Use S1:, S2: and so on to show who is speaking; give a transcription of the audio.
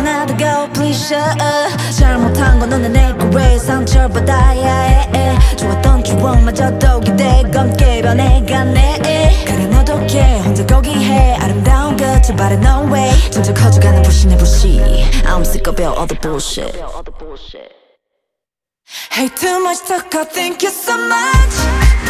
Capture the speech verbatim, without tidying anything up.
S1: 나도 go please uh. 잘못한 건 너는 내거 왜 상처받아야 해. 좋았던 추억마저도 기대감 깨 변해가네. 그래 너도 깨 혼자 거기 해. 아름다운 끝을 바래 no way. 점점 커져가는 불신의 불씨. I'm sick of all the bullshit. Hey too much talk, I thank you so much.